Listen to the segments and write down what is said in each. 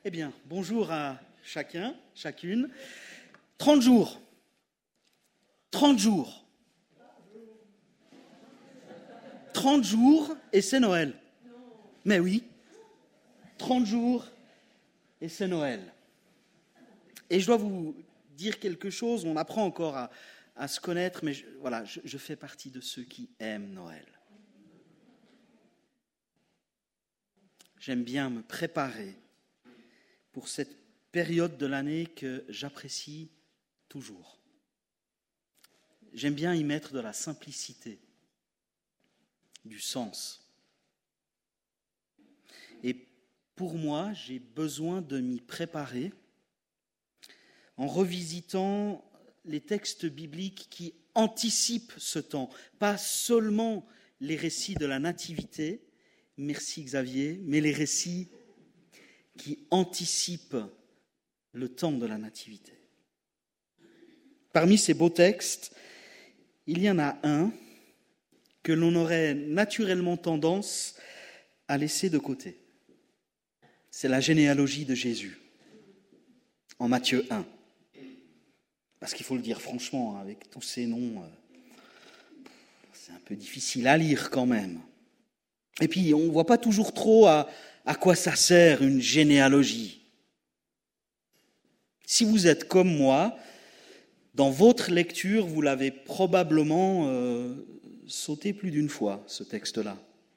Eh bien, bonjour à chacun, chacune. 30 jours. 30 jours. 30 jours et c'est Noël. Mais oui, 30 jours et c'est Noël. Et je dois vous dire quelque chose, on apprend encore à se connaître, mais je fais partie de ceux qui aiment Noël. J'aime bien me préparer pour cette période de l'année que j'apprécie toujours. J'aime bien y mettre de la simplicité, du sens. Et pour moi, j'ai besoin de m'y préparer en revisitant les textes bibliques qui anticipent ce temps, pas seulement les récits de la Nativité, merci Xavier, mais les récits qui anticipent le temps de la Nativité. Parmi ces beaux textes, il y en a un que l'on aurait naturellement tendance à laisser de côté. C'est la généalogie de Jésus, en Matthieu 1. Parce qu'il faut le dire franchement, avec tous ces noms, c'est un peu difficile à lire quand même. Et puis, on ne voit pas toujours trop à quoi ça sert une généalogie. Si vous êtes comme moi, dans votre lecture, vous l'avez probablement sauté plus d'une fois, ce texte-là.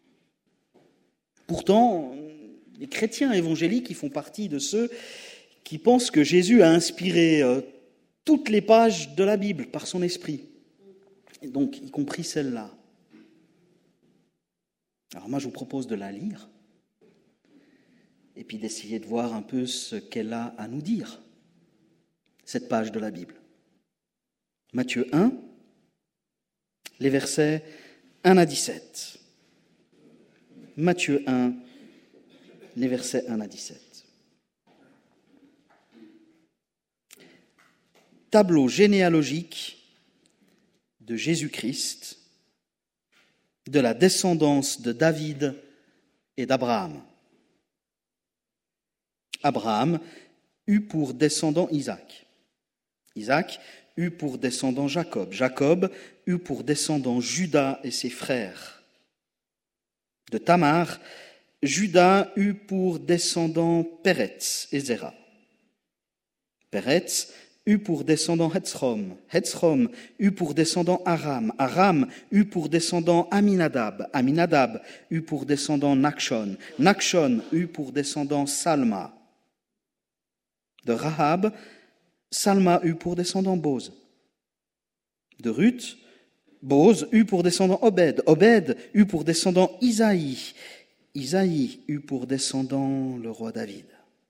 Pourtant, les chrétiens évangéliques, ils font partie de ceux qui pensent que Jésus a inspiré toutes les pages de la Bible par son esprit, et donc y compris celle-là. Alors moi, je vous propose de la lire et puis d'essayer de voir un peu ce qu'elle a à nous dire, cette page de la Bible. Matthieu 1, les versets 1 à 17. Matthieu 1, les versets 1 à 17. Tableau généalogique de Jésus-Christ, de la descendance de David et d'Abraham. Abraham eut pour descendant Isaac. Isaac eut pour descendant Jacob. Jacob eut pour descendant Judas et ses frères. De Tamar, Judas eut pour descendant Péretz et Zéra. Péretz eut pour descendant Hetzrom. Hetzrom eut pour descendant Aram. Aram eut pour descendant Aminadab. Aminadab eut pour descendant Nachshon. Nachshon eut pour descendant Salma. De Rahab, Salma eut pour descendant Boz. De Ruth, Boz eut pour descendant Obed. Obed eut pour descendant Isaïe. Isaïe eut pour descendant le roi David.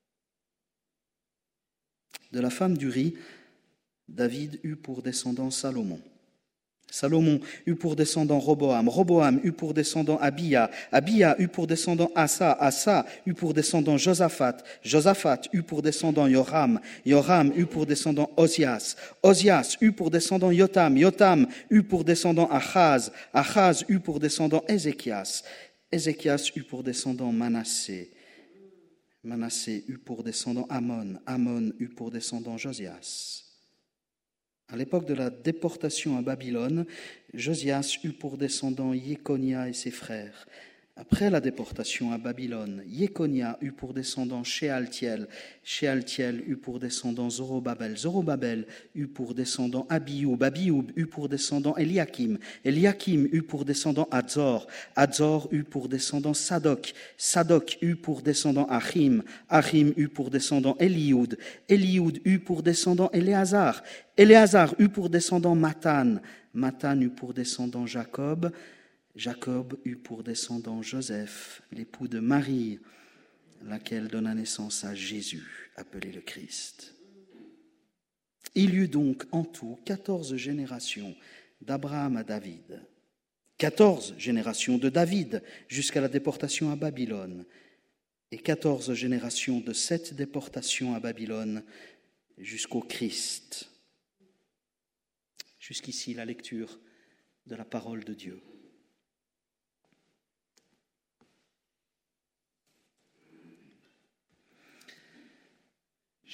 De la femme d'Uri, David eut pour descendant Salomon. Salomon eut pour descendant Roboam. Roboam eut pour descendant Abia. Abia eut pour descendant Asa. Asa eut pour descendant Josaphat. Josaphat eut pour descendant Joram. Joram eut pour descendant Osias. Osias eut pour descendant Jotam. Jotam eut pour descendant Achaz. Achaz eut pour descendant Ézéchias. Ézéchias eut pour descendant Manassé. Manassé eut pour descendant Amon. Amon eut pour descendant Josias. À l'époque de la déportation à Babylone, Josias eut pour descendant Jéconia et ses frères. Après la déportation à Babylone, Jéconia eut pour descendant Shealtiel. Shealtiel eut pour descendant Zorobabel. Zorobabel eut pour descendant Abioub. Abioub eut pour descendant Eliakim. Eliakim eut pour descendant Adzor. Adzor eut pour descendant Sadok. Sadok eut pour descendant Achim. Achim eut pour descendant Élioud. Élioud eut pour descendant Éléazar. Éléazar eut pour descendant Mathan. Mathan eut pour descendant Jacob. Jacob eut pour descendant Joseph, l'époux de Marie, laquelle donna naissance à Jésus, appelé le Christ. Il y eut donc en tout 14 générations d'Abraham à David, 14 générations de David jusqu'à la déportation à Babylone, et 14 générations de cette déportation à Babylone jusqu'au Christ. Jusqu'ici, la lecture de la parole de Dieu.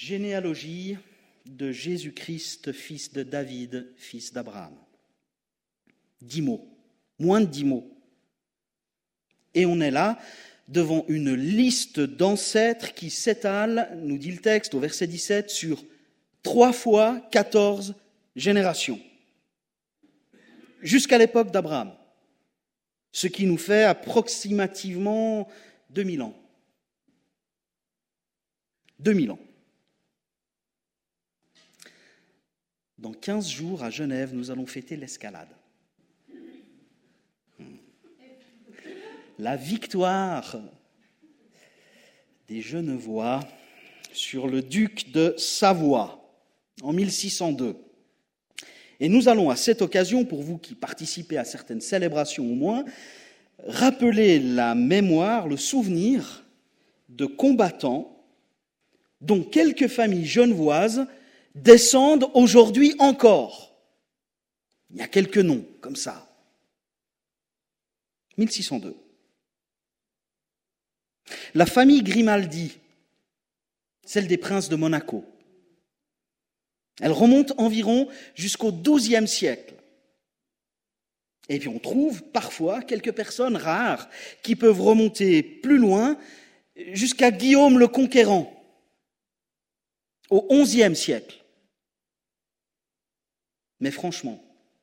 Généalogie de Jésus-Christ, fils de David, fils d'Abraham. 10 mots, moins de 10 mots. Et on est là devant une liste d'ancêtres qui s'étale, nous dit le texte au verset 17, sur 3 fois 14 générations, jusqu'à l'époque d'Abraham, ce qui nous fait approximativement 2000 ans. 2000 ans. Dans 15 jours, à Genève, nous allons fêter l'escalade. La victoire des Genevois sur le duc de Savoie en 1602. Et nous allons à cette occasion, pour vous qui participez à certaines célébrations au moins, rappeler la mémoire, le souvenir de combattants dont quelques familles genevoises descendent aujourd'hui encore. Il y a quelques noms comme ça. 1602. La famille Grimaldi, celle des princes de Monaco, elle remonte environ jusqu'au XIIe siècle. Et puis on trouve parfois quelques personnes rares qui peuvent remonter plus loin jusqu'à Guillaume le Conquérant, au XIe siècle. Mais franchement,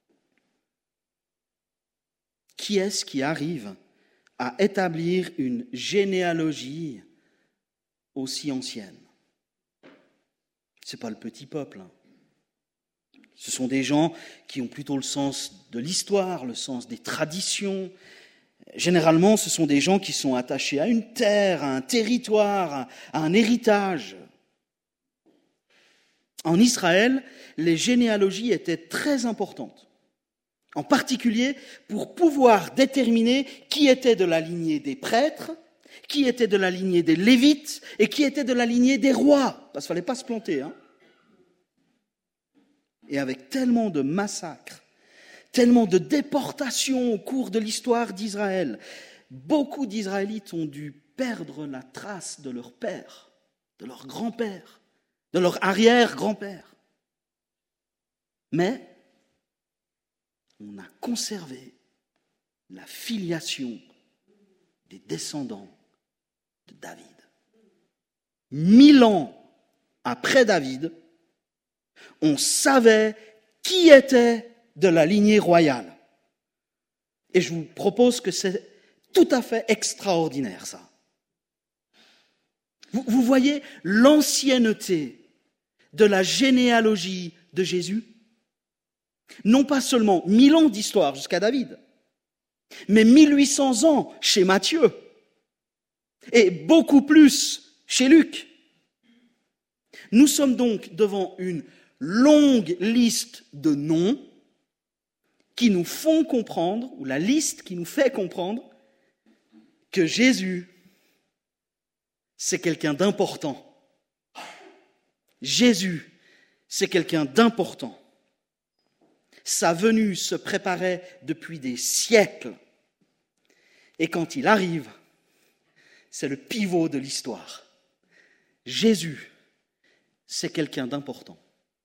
qui est-ce qui arrive à établir une généalogie aussi ancienne? Ce n'est pas le petit peuple. Ce sont des gens qui ont plutôt le sens de l'histoire, le sens des traditions. Généralement, ce sont des gens qui sont attachés à une terre, à un territoire, à un héritage. En Israël, les généalogies étaient très importantes, en particulier pour pouvoir déterminer qui était de la lignée des prêtres, qui était de la lignée des Lévites et qui était de la lignée des rois, parce qu'il ne fallait pas se planter. Et avec tellement de massacres, tellement de déportations au cours de l'histoire d'Israël, beaucoup d'Israélites ont dû perdre la trace de leur père, de leur grand-père, de leur arrière-grand-père. Mais on a conservé la filiation des descendants de David. 1000 ans après David, on savait qui était de la lignée royale. Et je vous propose que c'est tout à fait extraordinaire, ça. Vous voyez l'ancienneté de la généalogie de Jésus? Non pas seulement 1000 ans d'histoire jusqu'à David, mais 1800 ans chez Matthieu, et beaucoup plus chez Luc. Nous sommes donc devant une longue liste de noms qui nous font comprendre, ou la liste qui nous fait comprendre, que Jésus, c'est quelqu'un d'important. Jésus, c'est quelqu'un d'important. Sa venue se préparait depuis des siècles. Et quand il arrive, c'est le pivot de l'histoire. Jésus, c'est quelqu'un d'important.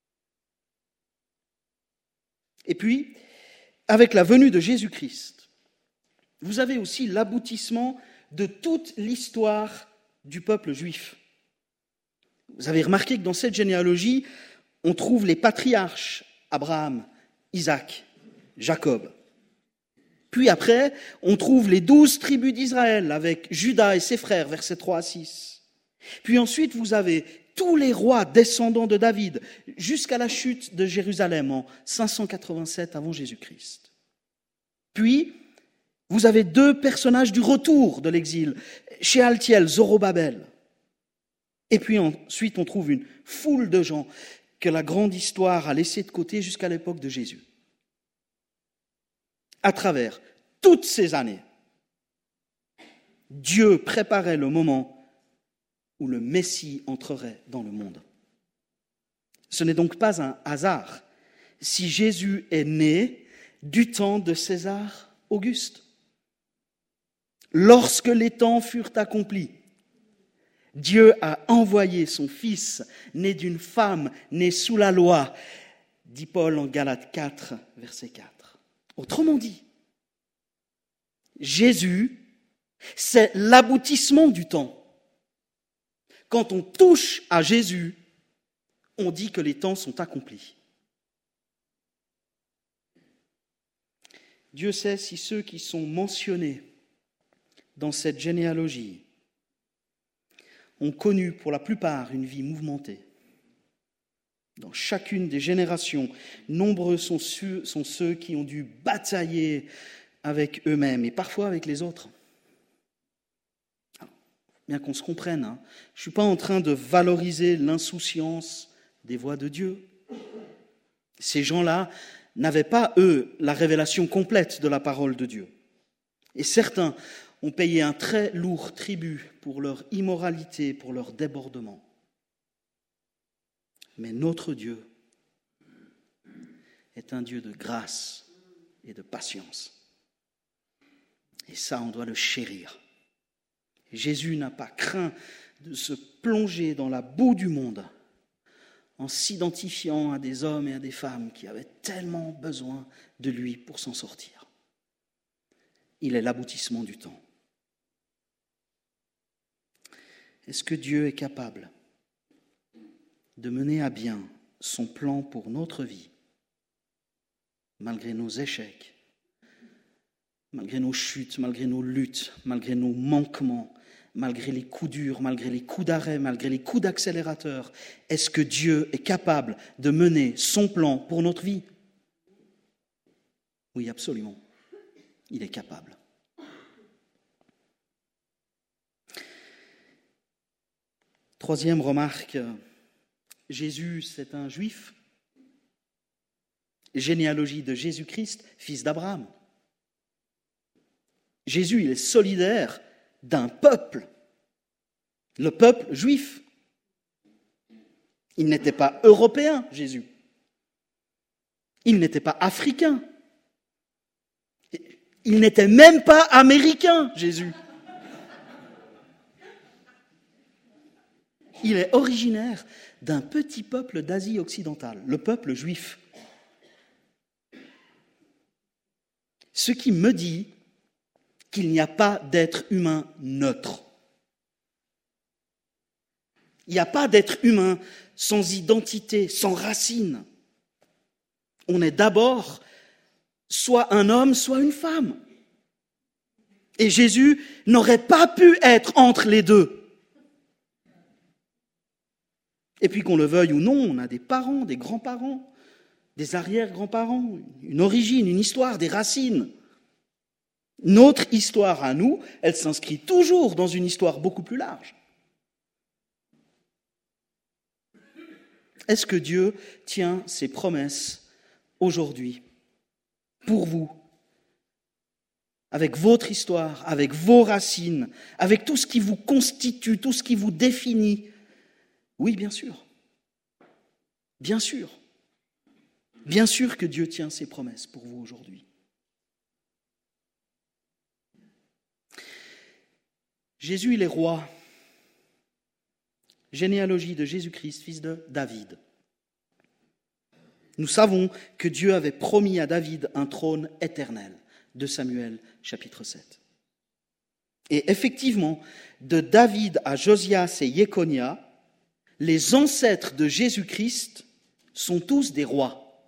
Et puis, avec la venue de Jésus-Christ, vous avez aussi l'aboutissement de toute l'histoire du peuple juif. Vous avez remarqué que dans cette généalogie, on trouve les patriarches, Abraham, Isaac, Jacob. Puis après, on trouve les 12 tribus d'Israël avec Judas et ses frères, versets 3 à 6. Puis ensuite, vous avez tous les rois descendants de David, jusqu'à la chute de Jérusalem en 587 avant Jésus-Christ. Puis, vous avez 2 personnages du retour de l'exil, Shealtiel, Zorobabel. Et puis ensuite, on trouve une foule de gens que la grande histoire a laissés de côté jusqu'à l'époque de Jésus. À travers toutes ces années, Dieu préparait le moment où le Messie entrerait dans le monde. Ce n'est donc pas un hasard si Jésus est né du temps de César Auguste. Lorsque les temps furent accomplis, Dieu a envoyé son Fils, né d'une femme, né sous la loi, dit Paul en Galates 4, verset 4. Autrement dit, Jésus, c'est l'aboutissement du temps. Quand on touche à Jésus, on dit que les temps sont accomplis. Dieu sait si ceux qui sont mentionnés dans cette généalogie ont connu pour la plupart une vie mouvementée. Dans chacune des générations, nombreux sont ceux qui ont dû batailler avec eux-mêmes et parfois avec les autres. Bien qu'on se comprenne, je ne suis pas en train de valoriser l'insouciance des voix de Dieu. Ces gens-là n'avaient pas, eux, la révélation complète de la parole de Dieu. Et certains ont payé un très lourd tribut pour leur immoralité, pour leur débordement. Mais notre Dieu est un Dieu de grâce et de patience. Et ça, on doit le chérir. Jésus n'a pas craint de se plonger dans la boue du monde en s'identifiant à des hommes et à des femmes qui avaient tellement besoin de lui pour s'en sortir. Il est l'aboutissement du temps. Est-ce que Dieu est capable de mener à bien son plan pour notre vie, malgré nos échecs, malgré nos chutes, malgré nos luttes, malgré nos manquements, malgré les coups durs, malgré les coups d'arrêt, malgré les coups d'accélérateur? Est-ce que Dieu est capable de mener son plan pour notre vie? Oui, absolument. Il est capable. Troisième remarque, Jésus, c'est un juif. Généalogie de Jésus-Christ, fils d'Abraham. Jésus, il est solidaire d'un peuple, le peuple juif. Il n'était pas européen, Jésus. Il n'était pas africain. Il n'était même pas américain, Jésus. Il est originaire d'un petit peuple d'Asie occidentale, le peuple juif. Ce qui me dit qu'il n'y a pas d'être humain neutre. Il n'y a pas d'être humain sans identité, sans racines. On est d'abord soit un homme, soit une femme. Et Jésus n'aurait pas pu être entre les deux. Et puis qu'on le veuille ou non, on a des parents, des grands-parents, des arrière-grands-parents, une origine, une histoire, des racines. Notre histoire à nous, elle s'inscrit toujours dans une histoire beaucoup plus large. Est-ce que Dieu tient ses promesses aujourd'hui pour vous, avec votre histoire, avec vos racines, avec tout ce qui vous constitue, tout ce qui vous définit? Oui, bien sûr. Bien sûr. Bien sûr que Dieu tient ses promesses pour vous aujourd'hui. Jésus, il est roi. Généalogie de Jésus-Christ, fils de David. Nous savons que Dieu avait promis à David un trône éternel. 2 Samuel, chapitre 7. Et effectivement, de David à Josias et Jéconia, les ancêtres de Jésus-Christ sont tous des rois.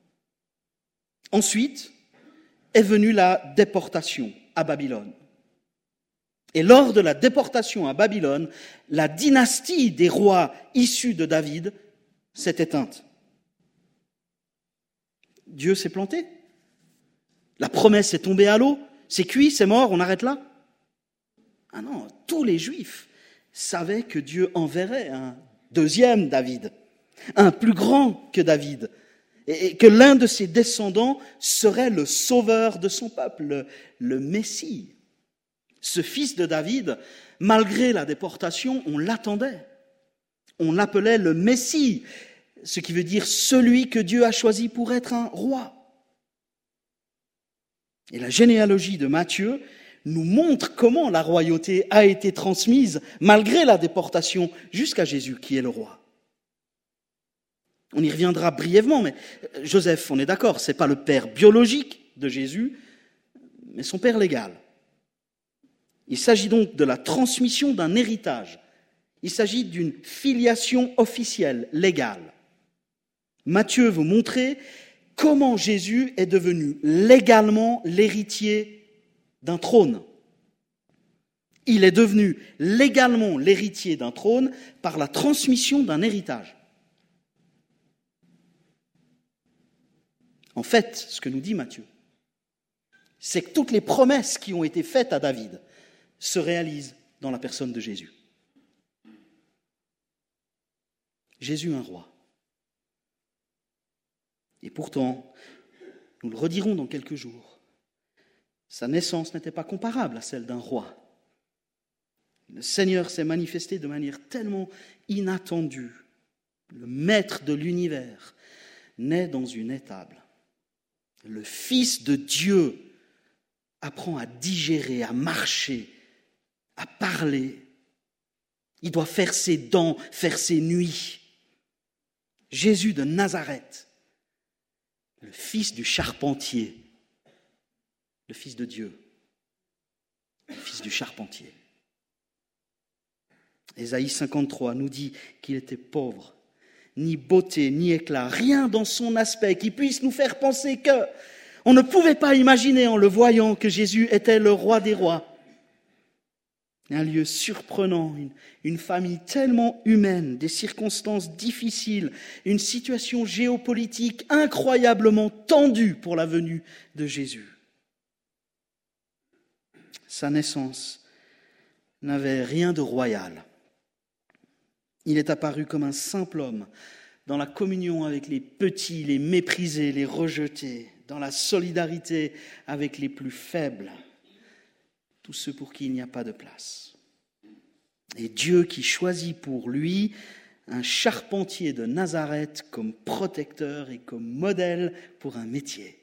Ensuite est venue la déportation à Babylone. Et lors de la déportation à Babylone, la dynastie des rois issus de David s'est éteinte. Dieu s'est planté. La promesse est tombée à l'eau. C'est cuit, c'est mort, on arrête là. Ah non, tous les Juifs savaient que Dieu enverrait un deuxième David, un plus grand que David, et que l'un de ses descendants serait le sauveur de son peuple, le Messie. Ce fils de David, malgré la déportation, on l'attendait. On l'appelait le Messie, ce qui veut dire celui que Dieu a choisi pour être un roi. Et la généalogie de Matthieu nous montre comment la royauté a été transmise, malgré la déportation, jusqu'à Jésus, qui est le roi. On y reviendra brièvement, mais Joseph, on est d'accord, ce n'est pas le père biologique de Jésus, mais son père légal. Il s'agit donc de la transmission d'un héritage. Il s'agit d'une filiation officielle, légale. Matthieu veut montrer comment Jésus est devenu légalement l'héritier d'un trône. Il est devenu légalement l'héritier d'un trône par la transmission d'un héritage. En fait, ce que nous dit Matthieu, c'est que toutes les promesses qui ont été faites à David se réalisent dans la personne de Jésus. Jésus, un roi. Et pourtant, nous le redirons dans quelques jours, sa naissance n'était pas comparable à celle d'un roi. Le Seigneur s'est manifesté de manière tellement inattendue. Le maître de l'univers naît dans une étable. Le Fils de Dieu apprend à digérer, à marcher, à parler. Il doit faire ses dents, faire ses nuits. Jésus de Nazareth, le fils du charpentier, le Fils de Dieu, le fils du charpentier. Ésaïe 53 nous dit qu'il était pauvre, ni beauté, ni éclat, rien dans son aspect qui puisse nous faire penser que on ne pouvait pas imaginer en le voyant que Jésus était le roi des rois. Un lieu surprenant, une famille tellement humaine, des circonstances difficiles, une situation géopolitique incroyablement tendue pour la venue de Jésus. Sa naissance n'avait rien de royal. Il est apparu comme un simple homme, dans la communion avec les petits, les méprisés, les rejetés, dans la solidarité avec les plus faibles, tous ceux pour qui il n'y a pas de place. Et Dieu qui choisit pour lui un charpentier de Nazareth comme protecteur et comme modèle pour un métier.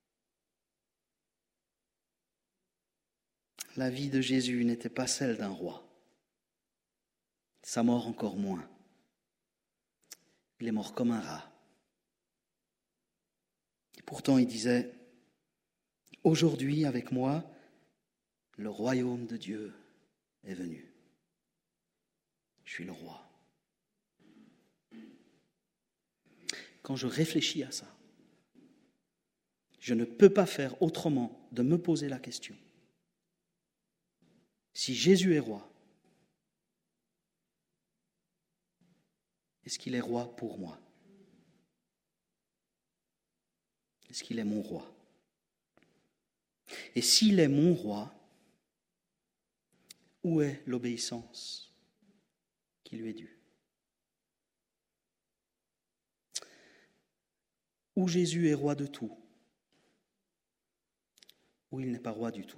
La vie de Jésus n'était pas celle d'un roi. Sa mort encore moins. Il est mort comme un rat. Et pourtant il disait, « Aujourd'hui avec moi, le royaume de Dieu est venu. Je suis le roi. » Quand je réfléchis à ça, je ne peux pas faire autrement de me poser la question. Si Jésus est roi, est-ce qu'il est roi pour moi? Est-ce qu'il est mon roi? Et s'il est mon roi, où est l'obéissance qui lui est due? Où Jésus est roi de tout, ou il n'est pas roi du tout.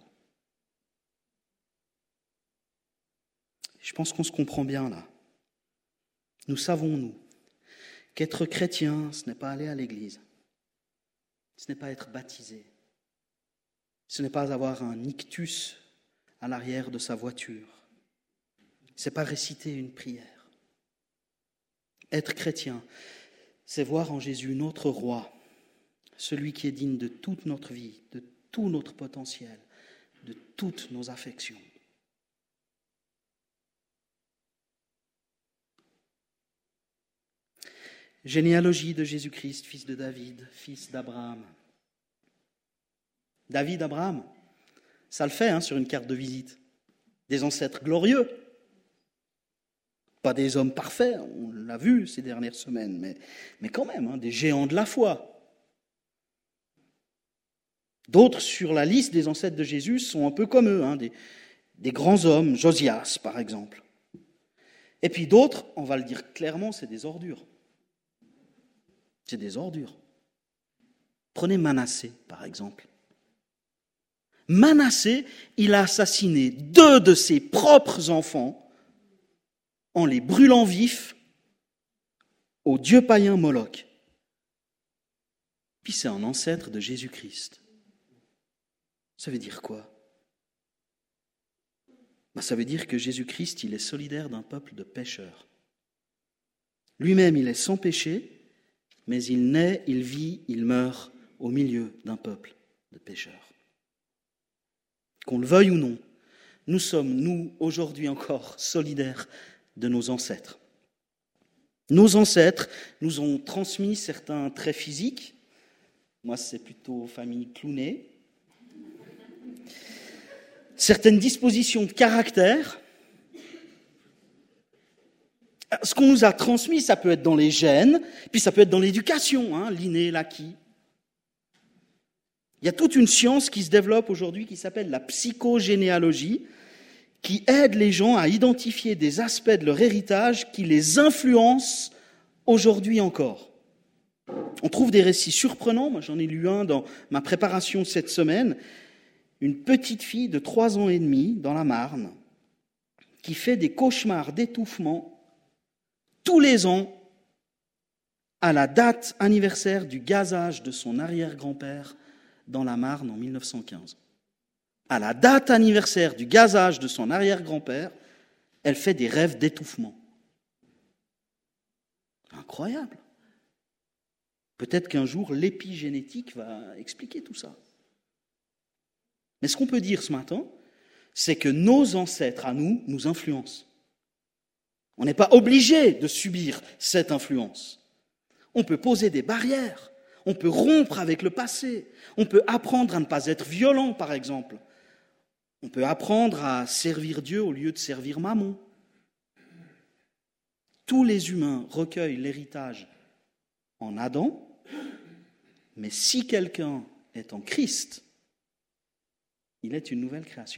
Je pense qu'on se comprend bien là. Nous savons, nous, qu'être chrétien, ce n'est pas aller à l'église, ce n'est pas être baptisé, ce n'est pas avoir un ictus à l'arrière de sa voiture, ce n'est pas réciter une prière. Être chrétien, c'est voir en Jésus notre roi, celui qui est digne de toute notre vie, de tout notre potentiel, de toutes nos affections. Généalogie de Jésus-Christ, fils de David, fils d'Abraham. David, Abraham, ça le fait sur une carte de visite. Des ancêtres glorieux. Pas des hommes parfaits, on l'a vu ces dernières semaines, mais quand même, des géants de la foi. D'autres sur la liste des ancêtres de Jésus sont un peu comme eux, des grands hommes, Josias par exemple. Et puis d'autres, on va le dire clairement, c'est des ordures. C'est des ordures. Prenez Manassé, par exemple. Manassé, il a assassiné 2 de ses propres enfants en les brûlant vifs au dieu païen Moloch. Puis c'est un ancêtre de Jésus-Christ. Ça veut dire quoi? Ça veut dire que Jésus-Christ, il est solidaire d'un peuple de pécheurs. Lui-même, il est sans péché, mais il naît, il vit, il meurt au milieu d'un peuple de pécheurs. Qu'on le veuille ou non, nous sommes, nous, aujourd'hui encore, solidaires de nos ancêtres. Nos ancêtres nous ont transmis certains traits physiques. Moi, c'est plutôt famille Clooney. Certaines dispositions de caractère. Ce qu'on nous a transmis, ça peut être dans les gènes, puis ça peut être dans l'éducation, l'inné, l'acquis. Il y a toute une science qui se développe aujourd'hui qui s'appelle la psychogénéalogie, qui aide les gens à identifier des aspects de leur héritage qui les influencent aujourd'hui encore. On trouve des récits surprenants. Moi, j'en ai lu un dans ma préparation cette semaine. Une petite fille de 3 ans et demi dans la Marne qui fait des cauchemars d'étouffement tous les ans à la date anniversaire du gazage de son arrière-grand-père dans la Marne en 1915. À la date anniversaire du gazage de son arrière-grand-père, elle fait des rêves d'étouffement. Incroyable. Peut-être qu'un jour, l'épigénétique va expliquer tout ça. Mais ce qu'on peut dire ce matin, c'est que nos ancêtres à nous nous influencent. On n'est pas obligé de subir cette influence. On peut poser des barrières, on peut rompre avec le passé, on peut apprendre à ne pas être violent, par exemple. On peut apprendre à servir Dieu au lieu de servir Mammon. Tous les humains recueillent l'héritage en Adam, mais si quelqu'un est en Christ, il est une nouvelle création.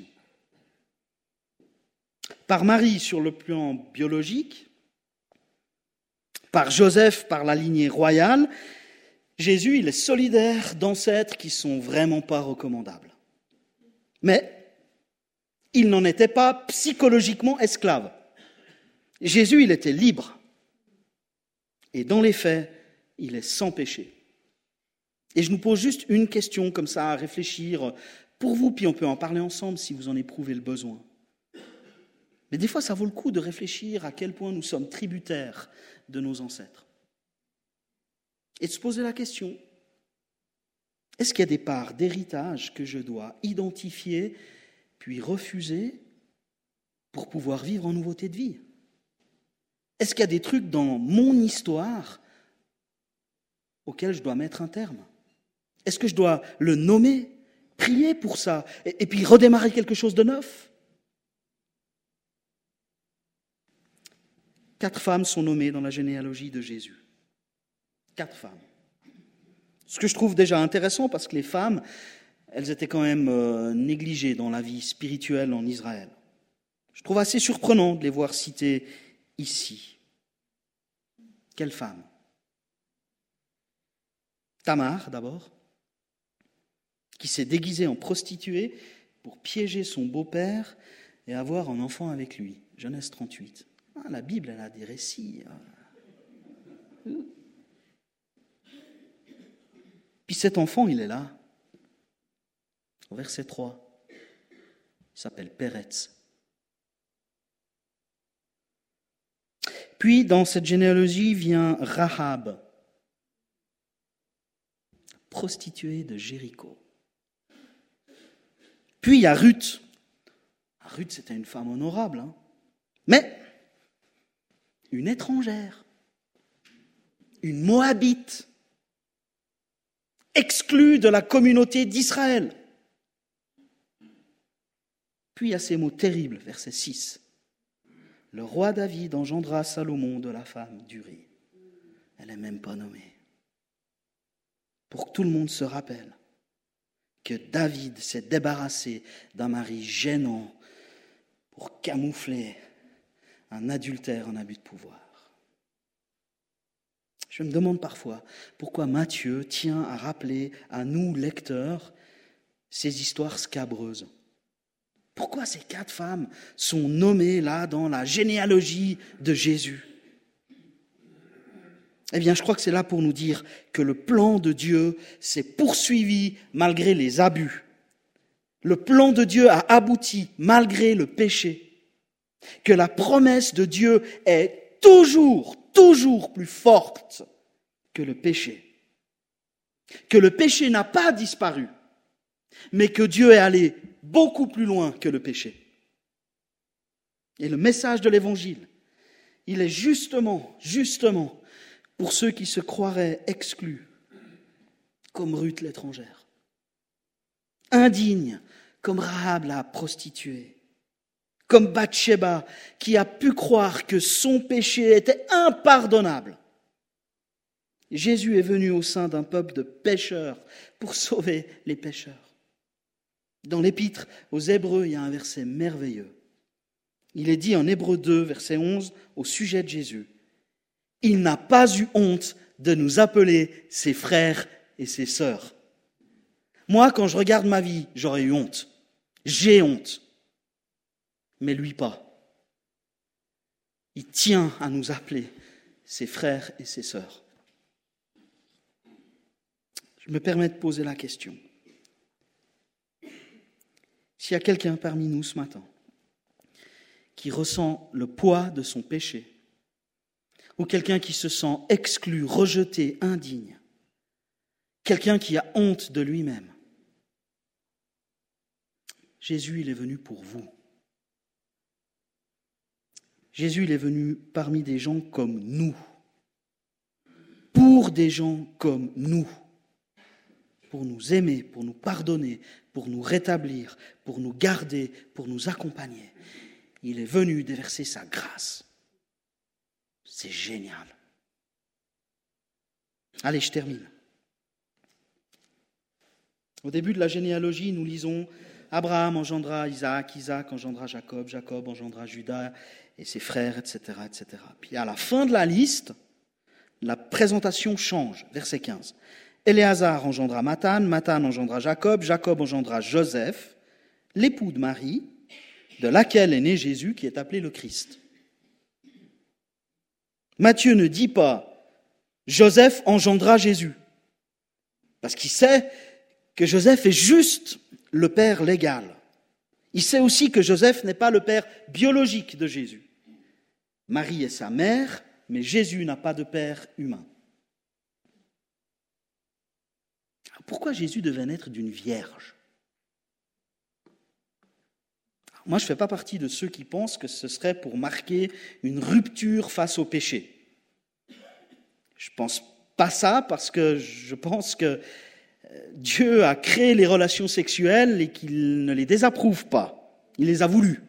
Par Marie sur le plan biologique, par Joseph par la lignée royale, Jésus, il est solidaire d'ancêtres qui ne sont vraiment pas recommandables. Mais il n'en était pas psychologiquement esclave. Jésus, il était libre. Et dans les faits, il est sans péché. Et je nous pose juste une question comme ça à réfléchir pour vous, puis on peut en parler ensemble si vous en éprouvez le besoin. Mais des fois, ça vaut le coup de réfléchir à quel point nous sommes tributaires de nos ancêtres. Et de se poser la question, est-ce qu'il y a des parts d'héritage que je dois identifier puis refuser pour pouvoir vivre en nouveauté de vie? Est-ce qu'il y a des trucs dans mon histoire auxquels je dois mettre un terme? Est-ce que je dois le nommer, prier pour ça, et puis redémarrer quelque chose de neuf? 4 femmes sont nommées dans la généalogie de Jésus. 4 femmes. Ce que je trouve déjà intéressant, parce que les femmes, elles étaient quand même négligées dans la vie spirituelle en Israël. Je trouve assez surprenant de les voir citées ici. Quelle femme? Tamar, d'abord, qui s'est déguisée en prostituée pour piéger son beau-père et avoir un enfant avec lui. Genèse 38. La Bible, elle a des récits. Puis cet enfant, il est là. Au verset 3. Il s'appelle Péretz. Puis, dans cette généalogie, vient Rahab, prostituée de Jéricho. Puis, il y a Ruth. Ruth, c'était une femme honorable, mais une étrangère, une Moabite, exclue de la communauté d'Israël. Puis il y a ces mots terribles, verset 6. Le roi David engendra Salomon de la femme d'Uri. Elle n'est même pas nommée. Pour que tout le monde se rappelle que David s'est débarrassé d'un mari gênant pour camoufler un adultère, un abus de pouvoir. Je me demande parfois pourquoi Matthieu tient à rappeler à nous, lecteurs, ces histoires scabreuses. Pourquoi ces 4 femmes sont nommées là dans la généalogie de Jésus? Eh bien, je crois que c'est là pour nous dire que le plan de Dieu s'est poursuivi malgré les abus. Le plan de Dieu a abouti malgré le péché. que la promesse de Dieu est toujours plus forte que le péché. Que le péché n'a pas disparu, mais que Dieu est allé beaucoup plus loin que le péché. Et le message de l'Évangile, il est justement, pour ceux qui se croiraient exclus, comme Ruth l'étrangère, indignes, comme Rahab la prostituée, comme Bathsheba, qui a pu croire que son péché était impardonnable. Jésus est venu au sein d'un peuple de pécheurs pour sauver les pécheurs. Dans l'Épître aux Hébreux, il y a un verset merveilleux. Il est dit en Hébreux 2, verset 11, au sujet de Jésus. « Il n'a pas eu honte de nous appeler ses frères et ses sœurs. » Moi, quand je regarde ma vie, j'aurais eu honte. J'ai honte. Mais lui pas. Il tient à nous appeler ses frères et ses sœurs. Je me permets de poser la question. S'il y a quelqu'un parmi nous ce matin qui ressent le poids de son péché, ou quelqu'un qui se sent exclu, rejeté, indigne, quelqu'un qui a honte de lui-même, Jésus, il est venu pour vous. Jésus, il est venu parmi des gens comme nous, pour des gens comme nous, pour nous aimer, pour nous pardonner, pour nous rétablir, pour nous garder, pour nous accompagner. Il est venu déverser sa grâce. C'est génial. Allez, je termine. Au début de la généalogie, nous lisons Abraham engendra Isaac, Isaac engendra Jacob, Jacob engendra Judas et ses frères, etc., etc. Puis à la fin de la liste, la présentation change. Verset 15. Éléazar engendra Mathan, Mathan engendra Jacob, Jacob engendra Joseph, l'époux de Marie, de laquelle est né Jésus, qui est appelé le Christ. Matthieu ne dit pas Joseph engendra Jésus, parce qu'il sait que Joseph est juste le père légal. Il sait aussi que Joseph n'est pas le père biologique de Jésus. Marie est sa mère, mais Jésus n'a pas de père humain. Pourquoi Jésus devait naître d'une vierge ? Moi, je ne fais pas partie de ceux qui pensent que ce serait pour marquer une rupture face au péché. Je ne pense pas ça parce que je pense que Dieu a créé les relations sexuelles et qu'il ne les désapprouve pas. Il les a voulues.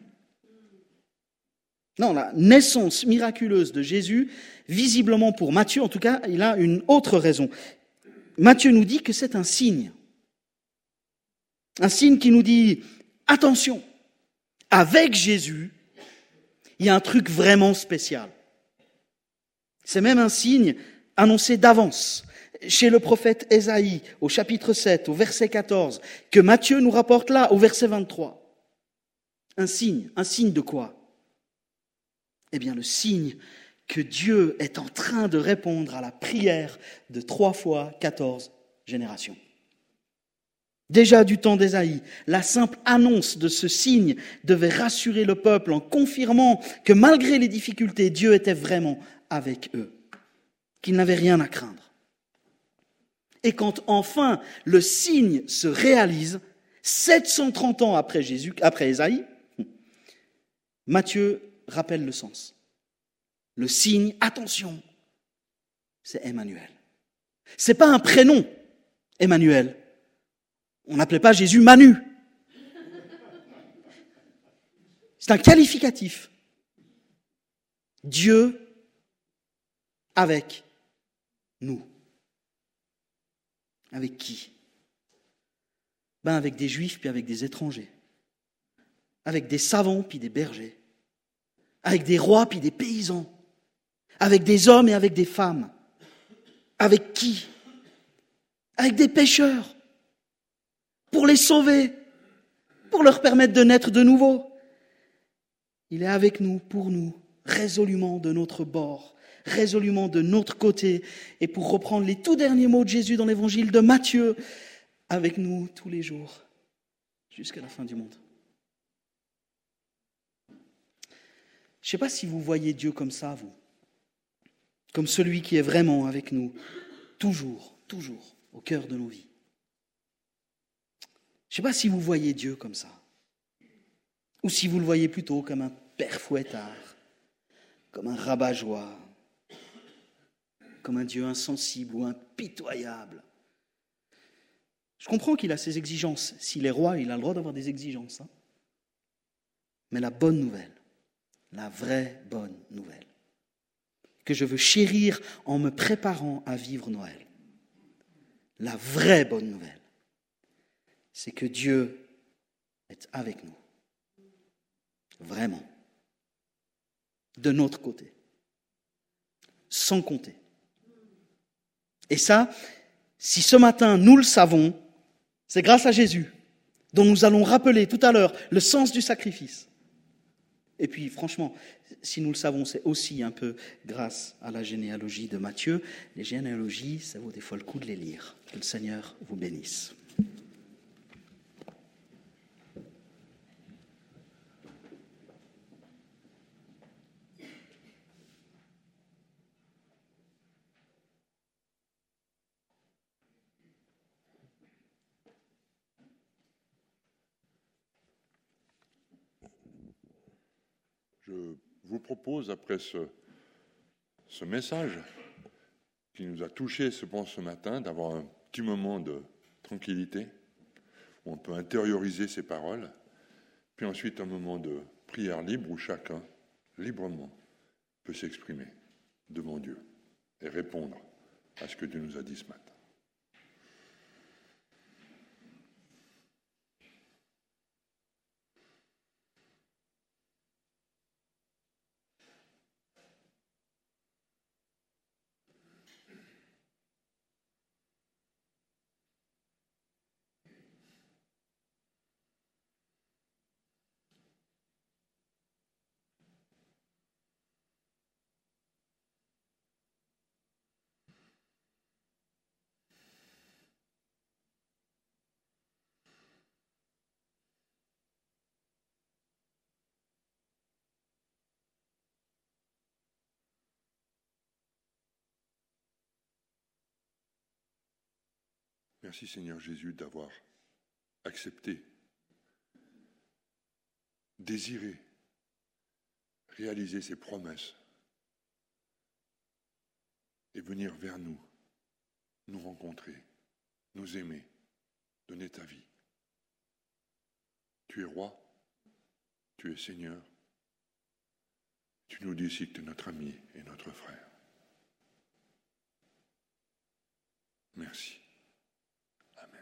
Non, la naissance miraculeuse de Jésus, visiblement pour Matthieu, en tout cas, il a une autre raison. Matthieu nous dit que c'est un signe. Un signe qui nous dit, attention, avec Jésus, il y a un truc vraiment spécial. C'est même un signe annoncé d'avance chez le prophète Ésaïe, au chapitre 7, au verset 14, que Matthieu nous rapporte là, au verset 23. Un signe de quoi ? Eh bien, le signe que Dieu est en train de répondre à la prière de 3 fois 14 générations. Déjà du temps d'Ésaïe, la simple annonce de ce signe devait rassurer le peuple en confirmant que malgré les difficultés, Dieu était vraiment avec eux, qu'ils n'avaient rien à craindre. Et quand enfin le signe se réalise, 730 ans après Ésaïe, Matthieu rappelle le sens. Le signe, attention, c'est Emmanuel. C'est pas un prénom, Emmanuel. On n'appelait pas Jésus Manu. C'est un qualificatif. Dieu avec nous. Avec qui ? Avec des juifs puis avec des étrangers. Avec des savants puis des bergers. Avec des rois puis des paysans. Avec des hommes et avec des femmes. Avec qui ? Avec des pécheurs. Pour les sauver. Pour leur permettre de naître de nouveau. Il est avec nous, pour nous, résolument de notre bord, résolument de notre côté. Et pour reprendre les tout derniers mots de Jésus dans l'évangile de Matthieu, avec nous tous les jours, jusqu'à la fin du monde. Je ne sais pas si vous voyez Dieu comme ça, vous. Comme celui qui est vraiment avec nous, toujours, toujours, au cœur de nos vies. Je ne sais pas si vous voyez Dieu comme ça. Ou si vous le voyez plutôt comme un père fouettard, comme un rabat-joie, comme un Dieu insensible ou impitoyable. Je comprends qu'il a ses exigences. S'il est roi, il a le droit d'avoir des exigences. Mais la bonne nouvelle, la vraie bonne nouvelle, que je veux chérir en me préparant à vivre Noël, la vraie bonne nouvelle, c'est que Dieu est avec nous. Vraiment. De notre côté. Sans compter. Et ça, si ce matin nous le savons, c'est grâce à Jésus, dont nous allons rappeler tout à l'heure le sens du sacrifice. Et puis, franchement, si nous le savons, c'est aussi un peu grâce à la généalogie de Matthieu. Les généalogies, ça vaut des fois le coup de les lire. Que le Seigneur vous bénisse. Je vous propose, après ce message qui nous a touchés ce matin, d'avoir un petit moment de tranquillité où on peut intérioriser ces paroles, puis ensuite un moment de prière libre où chacun, librement, peut s'exprimer devant Dieu et répondre à ce que Dieu nous a dit ce matin. Merci Seigneur Jésus d'avoir accepté, désiré, réaliser ses promesses et venir vers nous, nous rencontrer, nous aimer, donner ta vie. Tu es roi, tu es Seigneur, tu nous dis aussi que tu es notre ami et notre frère. Merci. Amen.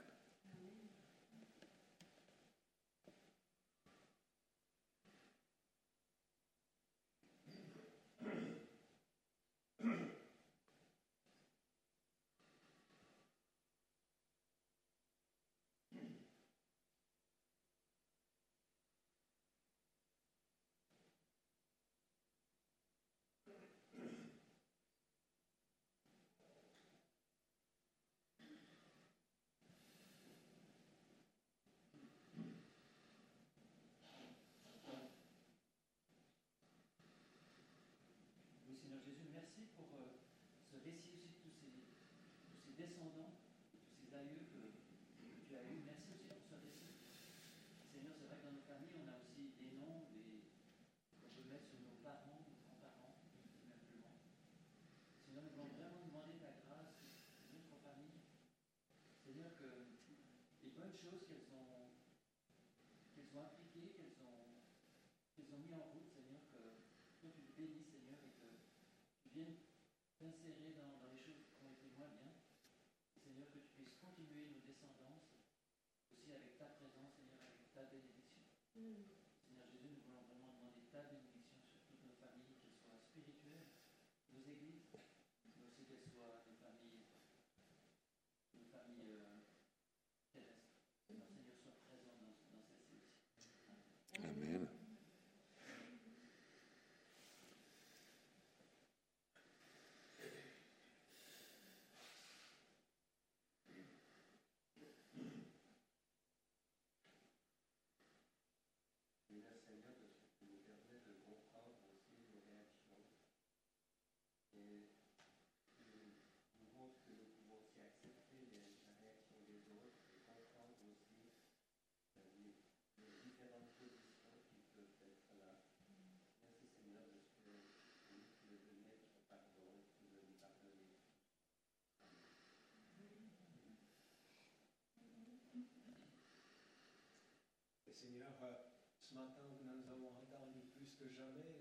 Amen. Seigneur, ce matin, nous avons entendu plus que jamais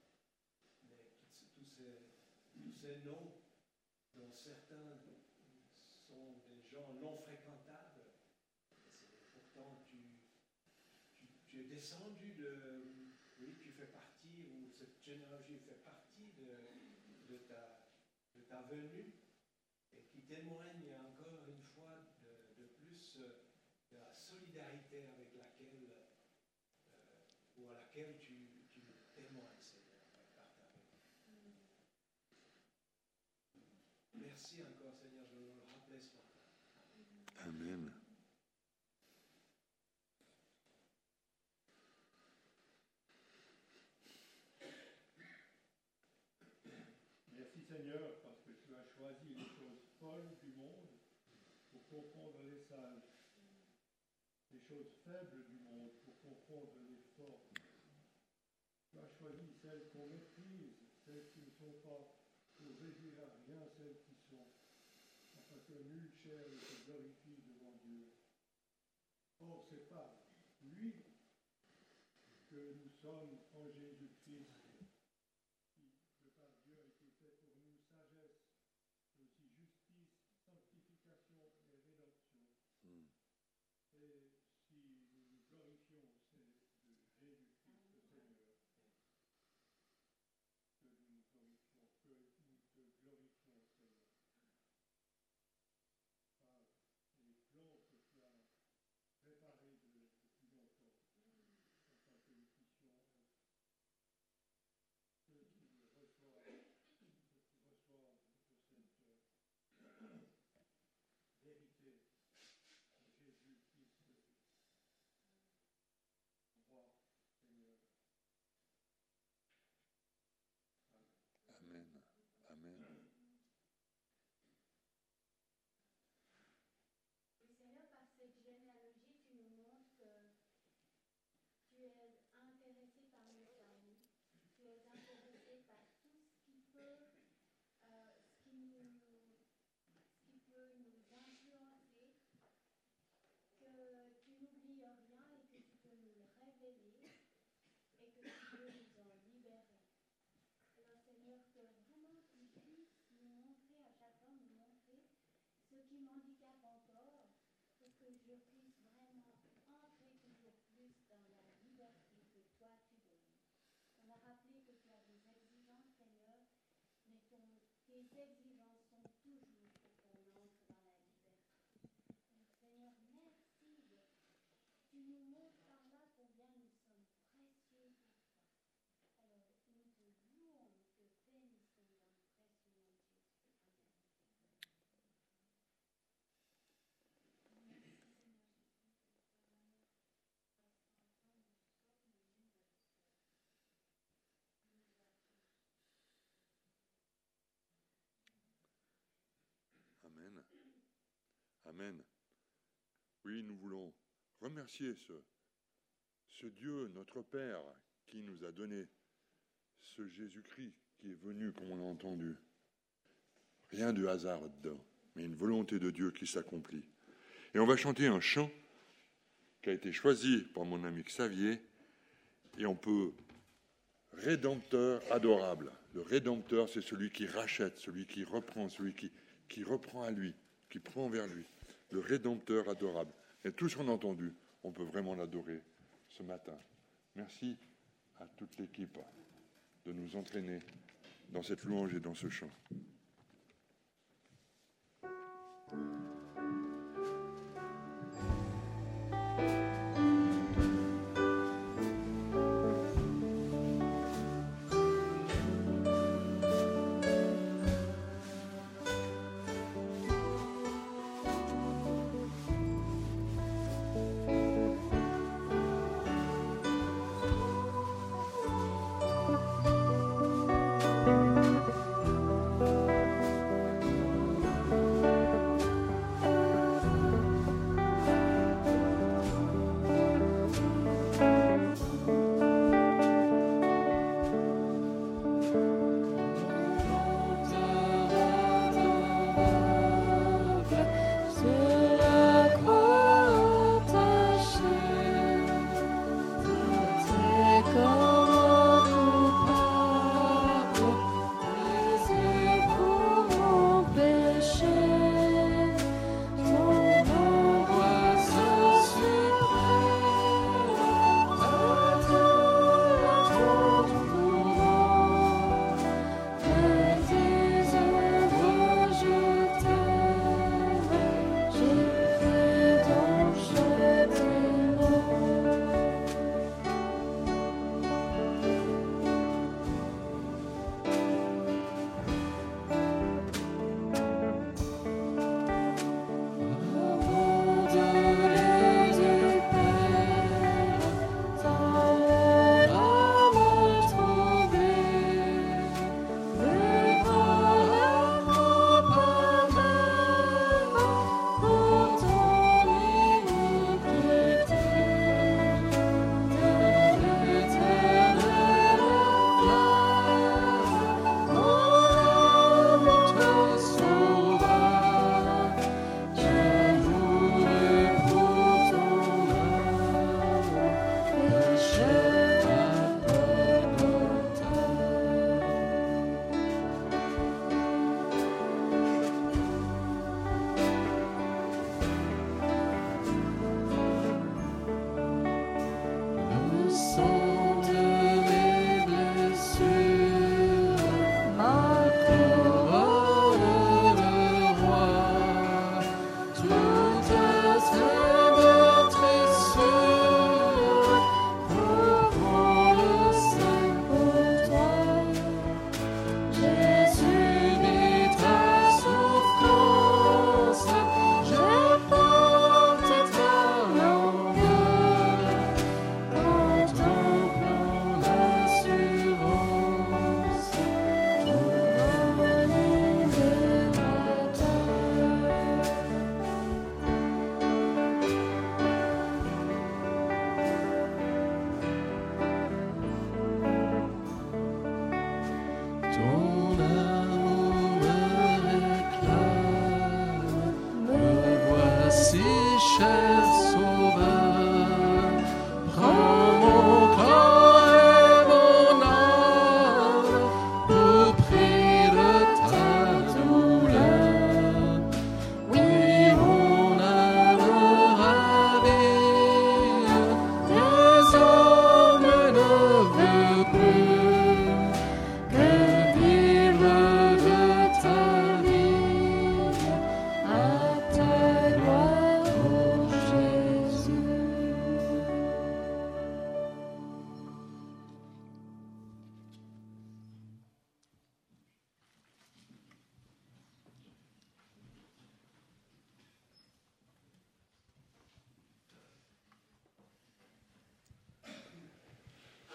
tous ces noms, dont certains sont des gens non fréquentables. Pourtant, tu es descendu oui, tu fais partie, ou cette généalogie fait partie de ta venue, et qui témoigne encore une fois de plus de la solidarité avec laquelle, ou à laquelle tu nous témoignes, Seigneur, par ta venue. Merci encore, Seigneur, de nous le rappeler ce matin. Amen. Merci Seigneur, parce que tu as choisi les choses folles du monde pour confondre les sages, les choses faibles du monde pour confondre les forts. Tu as choisi celles qu'on méprise, celles qui ne sont pas, pour réduire à rien celles qui sont, afin que nulle chair ne se glorifie devant Dieu. Or, c'est par lui que nous sommes en Jésus-Christ, qui, de par Dieu, a été fait pour nous sagesse, mais aussi justice, sanctification et rédemption. Et si nous nous glorifions, c'est de Jésus-Christ, le Seigneur, que nous nous glorifions, que nous te glorifions, Seigneur. Par les plans que tu as préparés depuis longtemps, afin que nous puissions, ceux qui reçoivent de cette vérité de Jésus-Christ, roi, Seigneur. Amen. Amen. Oui, Seigneur, par cette généalogie, tu nous montres que tu es intéressé par nos familles, tu es intéressé par tout ce qui peut nous influencer, que tu n'oublies rien et que tu peux nous le révéler et que tu peux nous en libérer. Alors Seigneur, que vraiment tu puisses nous montrer, à chacun nous montrer ce qui m'handicape encore, pour que je puisse vraiment entrer toujours plus dans la liberté que toi tu donnes. On a rappelé que tu as des exigences, Seigneur, mais tes exigences sont toujours pour qu'on entre dans la liberté. Donc, Seigneur, merci. Tu nous montres par là combien nous sommes précieux pour toi. Alors, nous te louons, nous te bénissons dans le précieux nom de Jésus. Amen. Amen. Oui, nous voulons remercier ce Dieu, notre Père, qui nous a donné ce Jésus-Christ qui est venu, comme on l'a entendu. Rien de hasard là-dedans, mais une volonté de Dieu qui s'accomplit. Et on va chanter un chant qui a été choisi par mon ami Xavier, et on peut... Rédempteur adorable. Le Rédempteur, c'est celui qui rachète, celui qui reprend, celui qui reprend à lui, qui prend vers lui. Le Rédempteur adorable. Et tout ce qu'on a entendu, on peut vraiment l'adorer ce matin. Merci à toute l'équipe de nous entraîner dans cette louange et dans ce chant.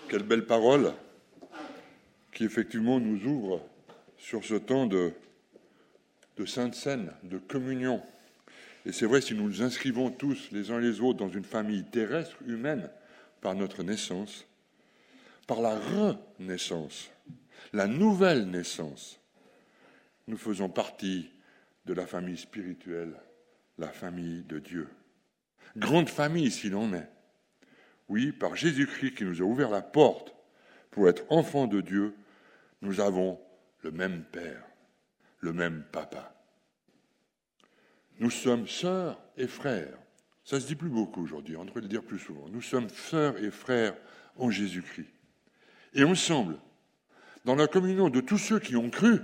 Quelle belle parole qui effectivement nous ouvre sur ce temps de Sainte Seine, de communion. Et c'est vrai, si nous nous inscrivons tous les uns les autres dans une famille terrestre, humaine, par notre naissance, par la renaissance, la nouvelle naissance, nous faisons partie de la famille spirituelle, la famille de Dieu. Grande famille s'il en est. Oui, par Jésus-Christ qui nous a ouvert la porte pour être enfants de Dieu, nous avons le même Père, le même Papa. Nous sommes sœurs et frères. Ça ne se dit plus beaucoup aujourd'hui, on devrait le dire plus souvent. Nous sommes sœurs et frères en Jésus-Christ. Et ensemble, dans la communion de tous ceux qui ont cru,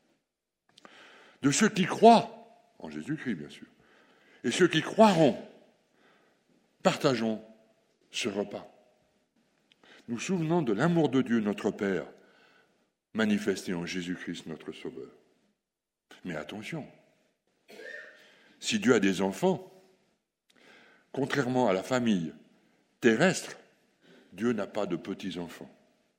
de ceux qui croient en Jésus-Christ, bien sûr, et ceux qui croiront, partageons ce repas. Nous souvenons de l'amour de Dieu, notre Père, manifesté en Jésus-Christ, notre Sauveur. Mais attention, si Dieu a des enfants, contrairement à la famille terrestre, Dieu n'a pas de petits-enfants.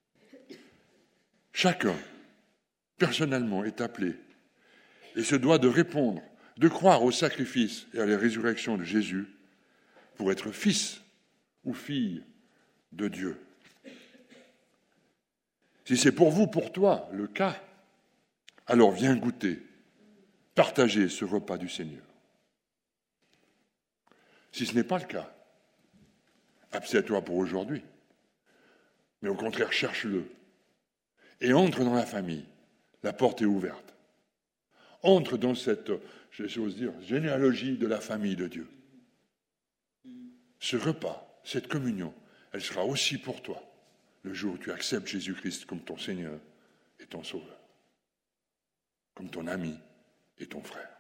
Chacun, personnellement, est appelé et se doit de répondre, de croire au sacrifice et à la résurrection de Jésus pour être fils ou fille de Dieu. Si c'est pour vous, pour toi, le cas, alors viens goûter, partager ce repas du Seigneur. Si ce n'est pas le cas, abstiens-toi pour aujourd'hui. Mais au contraire, cherche-le. Et entre dans la famille. La porte est ouverte. Entre dans cette, j'ose dire, généalogie de la famille de Dieu. Ce repas, cette communion, elle sera aussi pour toi le jour où tu acceptes Jésus-Christ comme ton Seigneur et ton Sauveur, comme ton ami et ton frère.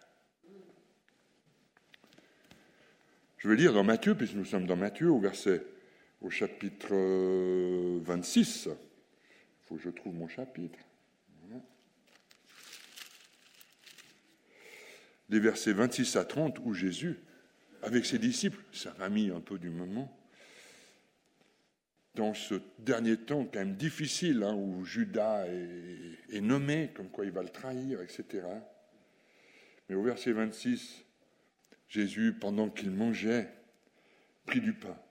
Je vais lire dans Matthieu, puisque nous sommes dans Matthieu, au chapitre 26. Il faut que je trouve mon chapitre. Voilà. Les versets 26 à 30, où Jésus, avec ses disciples, sa famille un peu du moment, dans ce dernier temps quand même difficile, où Judas est nommé, comme quoi il va le trahir, etc. Mais au verset 26, Jésus, pendant qu'il mangeait, prit du pain.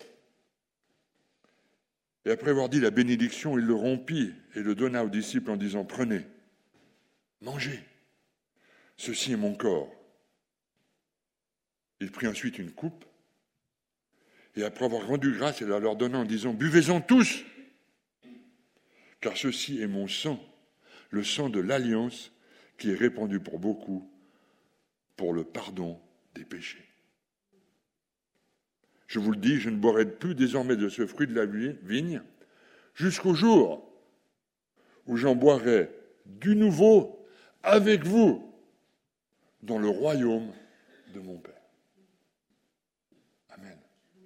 Et après avoir dit la bénédiction, il le rompit et le donna aux disciples en disant « Prenez, mangez, ceci est mon corps. » Il prit ensuite une coupe, et après avoir rendu grâce, il la leur donna en disant « Buvez-en tous, car ceci est mon sang, le sang de l'alliance qui est répandu pour beaucoup, pour le pardon des péchés. Je vous le dis, je ne boirai plus désormais de ce fruit de la vigne, jusqu'au jour où j'en boirai du nouveau avec vous dans le royaume de mon Père. » Amen.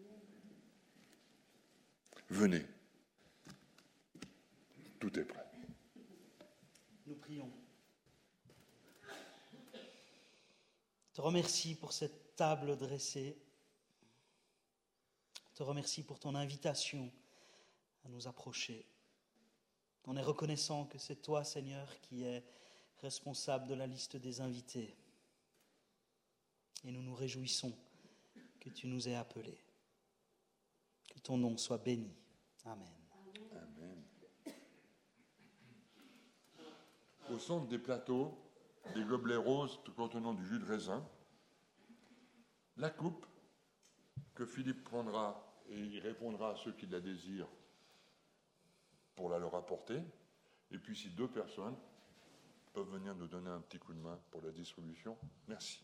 Venez. Tout est prêt. Nous prions. Je te remercie pour cette table dressée. Je te remercie pour ton invitation à nous approcher. On est reconnaissant que c'est toi, Seigneur, qui es responsable de la liste des invités. Et nous nous réjouissons que tu nous aies appelés. Que ton nom soit béni. Amen. Amen. Au centre des plateaux, des gobelets roses contenant du jus de raisin, la coupe que Philippe prendra et il répondra à ceux qui la désirent pour la leur apporter. Et puis si 2 personnes peuvent venir nous donner un petit coup de main pour la distribution, merci.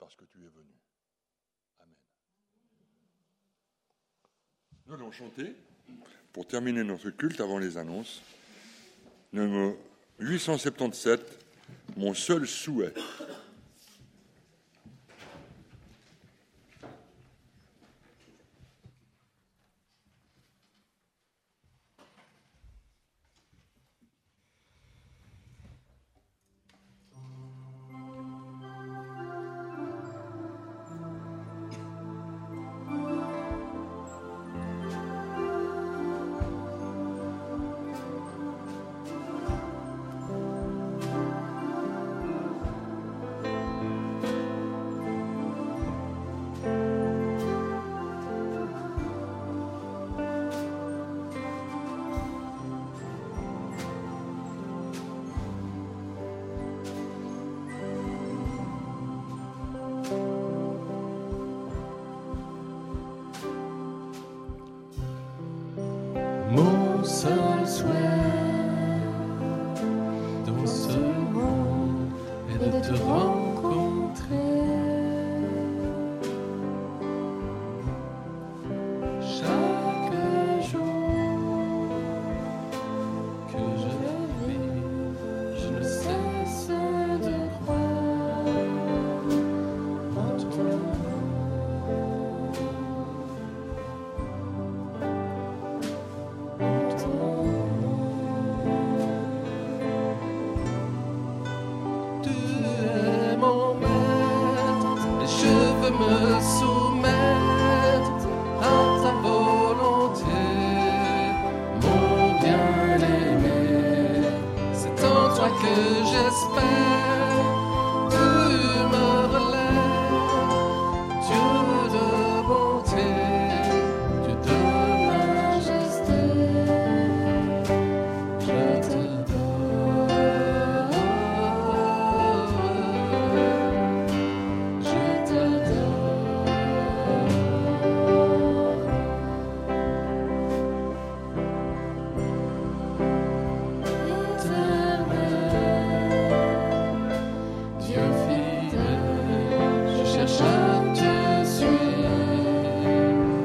parce que tu es venu. Amen. Nous allons chanter, pour terminer notre culte avant les annonces, numéro 877, Mon seul souhait. Mon seul souhait dans ce monde est de te rencontrer. Chaque jour que je vis, je ne cesse de croire en ton Tu es mon maître et je veux me soumettre à ta volonté, mon bien-aimé. C'est en toi que j'espère, tu me relèves, Dieu de bonté, Dieu de majesté. Je t'adore, je t'adore. Éternel, Dieu fidèle, je cherche à te suivre.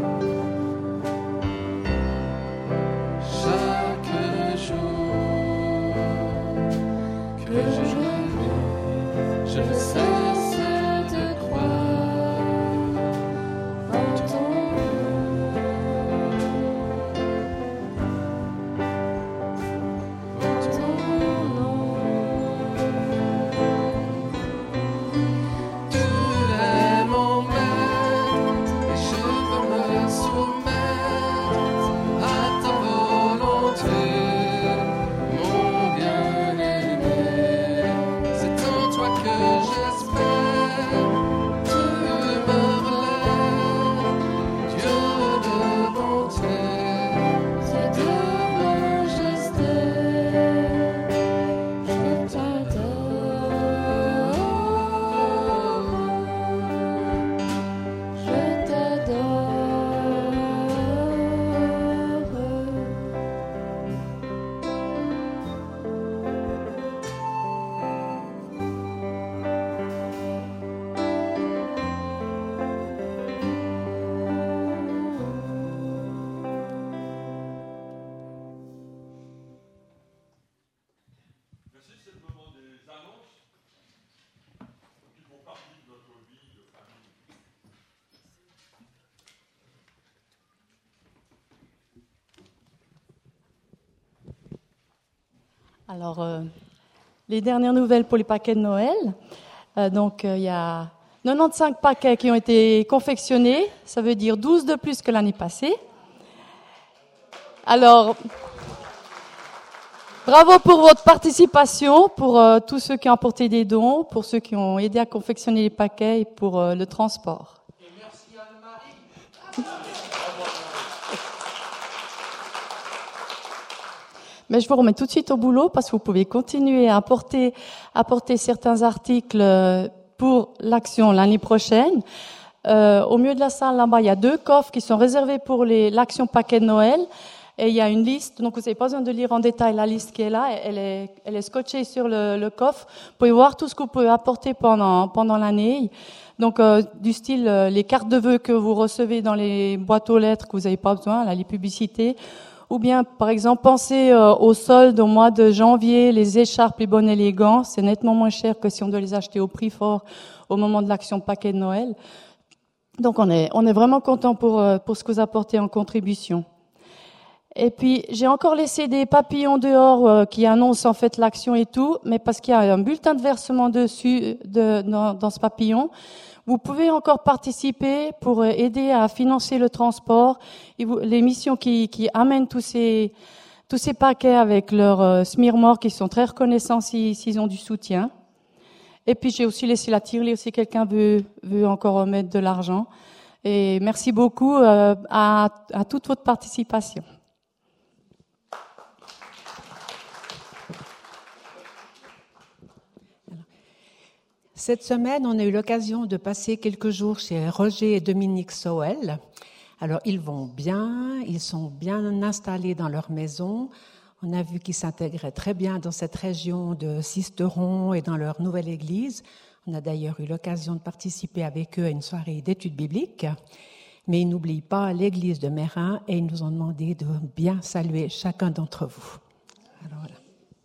Chaque jour que je vis, je ne cesse de croire en ton nom. Tu es mon maître et je veux me soumettre à ta volonté, mon bien-aimé. C'est en toi que j'espère, tu me relèves, Dieu de bonté, Dieu de majesté. Je t'adore, je t'adore. Merci, c'est le moment des annonces qui font partie de notre vie de famille. Alors, les dernières nouvelles pour les paquets de Noël. Il y a 95 paquets qui ont été confectionnés. Ça veut dire 12 de plus que l'année passée. Alors, bravo pour votre participation, pour tous ceux qui ont apporté des dons, pour ceux qui ont aidé à confectionner les paquets et pour le transport. Et merci Anne-Marie. Mais je vous remets tout de suite au boulot parce que vous pouvez continuer à apporter certains articles pour l'action l'année prochaine. Au milieu de la salle, là-bas, il y a 2 coffres qui sont réservés pour l'action paquet de Noël. Et il y a une liste, donc vous n'avez pas besoin de lire en détail la liste qui est là. Elle est scotchée sur le coffre. Vous pouvez voir tout ce que vous pouvez apporter pendant l'année. Donc, du style, les cartes de vœux que vous recevez dans les boîtes aux lettres que vous n'avez pas besoin, là, les publicités. Ou bien, par exemple, pensez aux soldes au mois de janvier, les écharpes, les bonnets, les gants. C'est nettement moins cher que si on doit les acheter au prix fort au moment de l'action paquet de Noël. Donc, on est vraiment content pour ce que vous apportez en contribution. Et puis, j'ai encore laissé des papillons dehors qui annoncent en fait l'action et tout, mais parce qu'il y a un bulletin de versement dessus dans ce papillon. Vous pouvez encore participer pour aider à financer le transport et les missions qui amènent tous ces paquets avec leurs smirmores qui sont très reconnaissants s'ils ont du soutien. Et puis, j'ai aussi laissé la tirelire si quelqu'un veut encore mettre de l'argent. Et merci beaucoup à toute votre participation. Cette semaine, on a eu l'occasion de passer quelques jours chez Roger et Dominique Sowell. Alors, ils vont bien, ils sont bien installés dans leur maison. On a vu qu'ils s'intégraient très bien dans cette région de Sisteron et dans leur nouvelle église. On a d'ailleurs eu l'occasion de participer avec eux à une soirée d'études bibliques. Mais ils n'oublient pas l'église de Mérin et ils nous ont demandé de bien saluer chacun d'entre vous. Alors, voilà.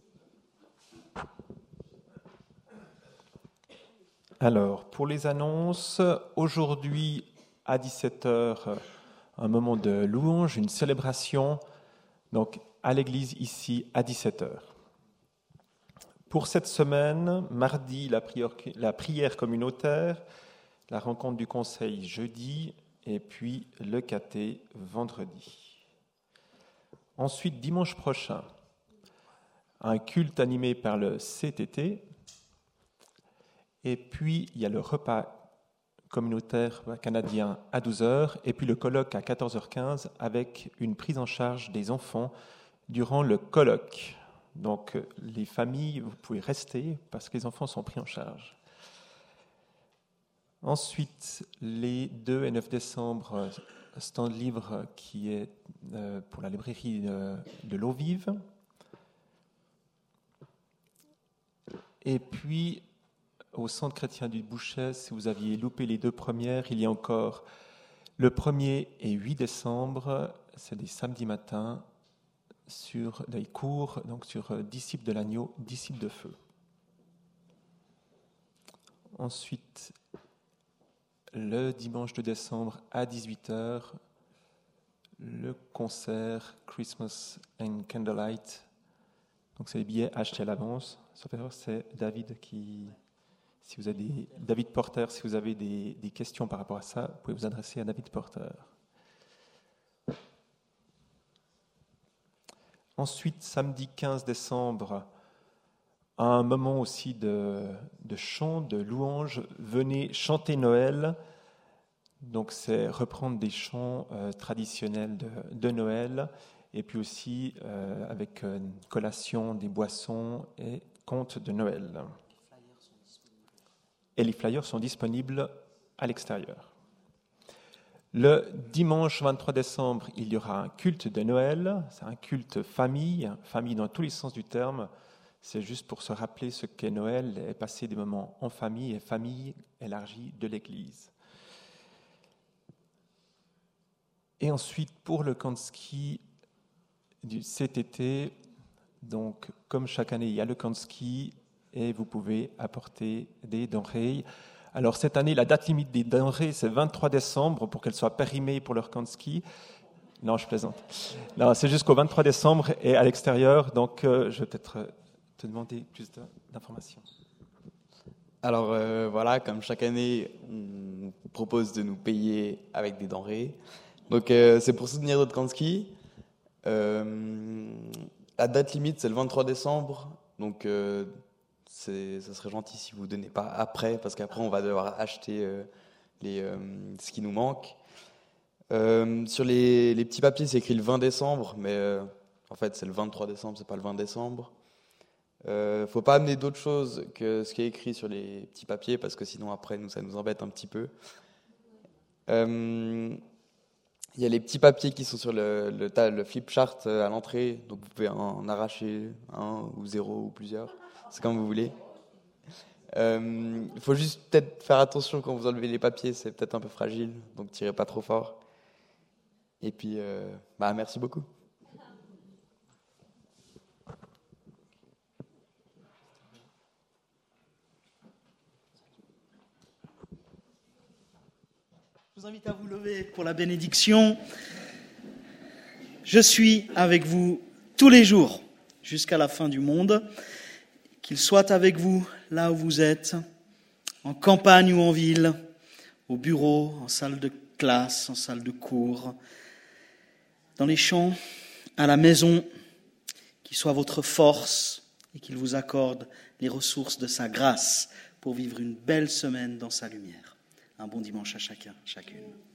Alors, pour les annonces, aujourd'hui à 17h, un moment de louange, une célébration, donc à l'église ici à 17h. Pour cette semaine, mardi, la prière communautaire, la rencontre du conseil jeudi et puis le caté vendredi. Ensuite, dimanche prochain, un culte animé par le CTT. Et puis, il y a le repas communautaire canadien à 12h, et puis le colloque à 14h15 avec une prise en charge des enfants durant le colloque. Donc, les familles, vous pouvez rester parce que les enfants sont pris en charge. Ensuite, les 2 et 9 décembre, stand libre qui est pour la librairie de l'Eau Vive. Et puis, au Centre chrétien du Bouchet, si vous aviez loupé les 2 premières, il y a encore le 1er et 8 décembre, c'est des samedis matins, sur des cours, donc sur disciples de l'agneau, disciples de feu. Ensuite, le dimanche de décembre à 18h, le concert Christmas and Candlelight. Donc c'est des billets achetés à l'avance. Sauf erreur, c'est David qui... Si vous avez David Porter, si vous avez des questions par rapport à ça, vous pouvez vous adresser à David Porter. Ensuite, samedi 15 décembre, un moment aussi de chant, de louange. Venez chanter Noël. Donc, c'est reprendre des chants traditionnels de Noël, et puis aussi avec une collation, des boissons et contes de Noël. Et les flyers sont disponibles à l'extérieur. Le dimanche 23 décembre, il y aura un culte de Noël. C'est un culte famille dans tous les sens du terme. C'est juste pour se rappeler ce qu'est Noël et passer des moments en famille et famille élargie de l'Église. Et ensuite, pour le camp de ski du CTT, donc comme chaque année, il y a le camp de ski et vous pouvez apporter des denrées. Alors cette année, la date limite des denrées, c'est 23 décembre pour qu'elles soient périmées pour leur camp de ski. Non, je plaisante. Non, c'est jusqu'au 23 décembre et à l'extérieur. Donc, je vais peut-être te demander plus d'informations. Alors voilà, comme chaque année, on propose de nous payer avec des denrées. Donc c'est pour soutenir notre camp de ski. La date limite, c'est le 23 décembre. Donc ça serait gentil si vous ne donnez pas après, parce qu'après on va devoir acheter ce qui nous manque. Sur les petits papiers, c'est écrit le 20 décembre, mais en fait c'est le 23 décembre, c'est pas le 20 décembre. Faut pas amener d'autres choses que ce qui est écrit sur les petits papiers, parce que sinon après ça nous embête un petit peu. Il y a les petits papiers qui sont sur le flip chart à l'entrée, donc vous pouvez en arracher un ou 0 ou plusieurs, c'est comme vous voulez. Il faut juste peut-être faire attention quand vous enlevez les papiers, c'est peut-être un peu fragile, donc tirez pas trop fort. Et puis, merci beaucoup. Je vous invite à vous lever pour la bénédiction. Je suis avec vous tous les jours jusqu'à la fin du monde. Qu'il soit avec vous là où vous êtes, en campagne ou en ville, au bureau, en salle de classe, en salle de cours, dans les champs, à la maison, qu'il soit votre force et qu'il vous accorde les ressources de sa grâce pour vivre une belle semaine dans sa lumière. Un bon dimanche à chacun, chacune.